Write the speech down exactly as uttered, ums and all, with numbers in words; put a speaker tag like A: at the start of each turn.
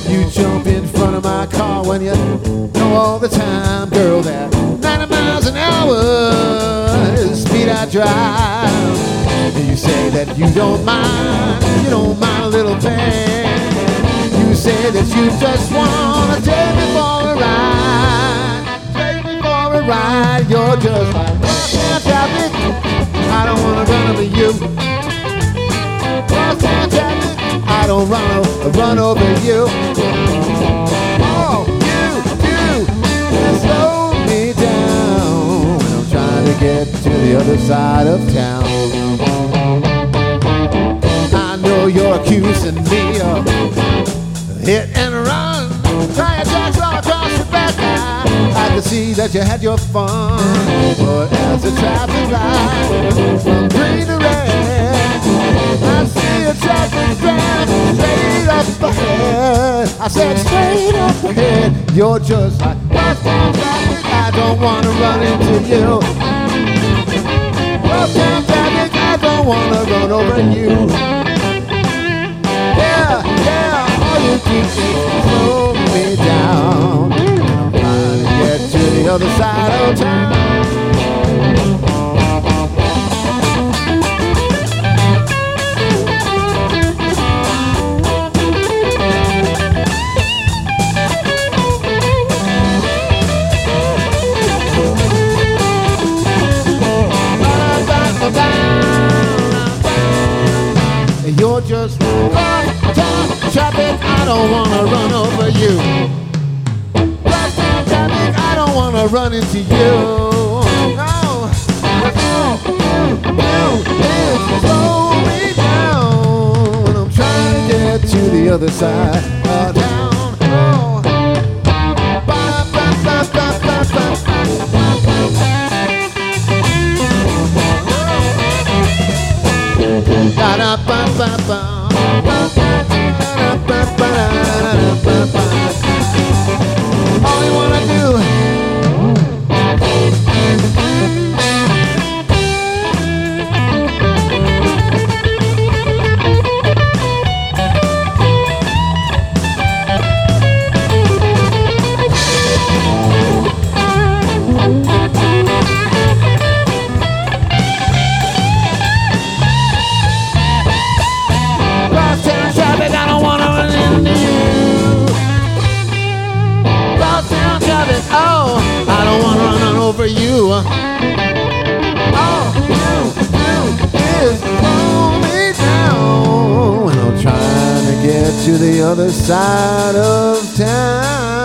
A: You jump in front of my car when you know all the time, girl, that ninety miles an hour is the speed I drive. You say that you don't mind, you don't mind a little pain. You say that you just wanna take me for a ride, take me for a ride. You're just like cross-town traffic, I don't wanna run over you. Cross-town traffic, I don't run, run over you. Oh, you, you, you slow me down when I'm trying to get to the other side of town. I know you're accusing me of hit and run, tire tracks all across your back. I, I can see that you had your fun, but as the traffic light from green to red, I see a traffic jam straight up ahead. I said straight up ahead. You're just like cross-town traffic, I don't want to run into you. Cross-town traffic, I don't want to run over you. Yeah, yeah, all you keep is slow me down. I'm trying to get to the other side of town. You're just cross-town traffic, I don't wanna run over you. Cross-town traffic, I don't wanna run into you. No, no, you, you slow me down. I'm trying to get to the other side of town. Oh. Da da ba ba ba. All you wanna do. Cross-town traffic, I don't wanna run into you. Cross-town traffic, oh, I don't wanna run over you. Oh, you, you is slow me down when I'm trying to get to the other side of town.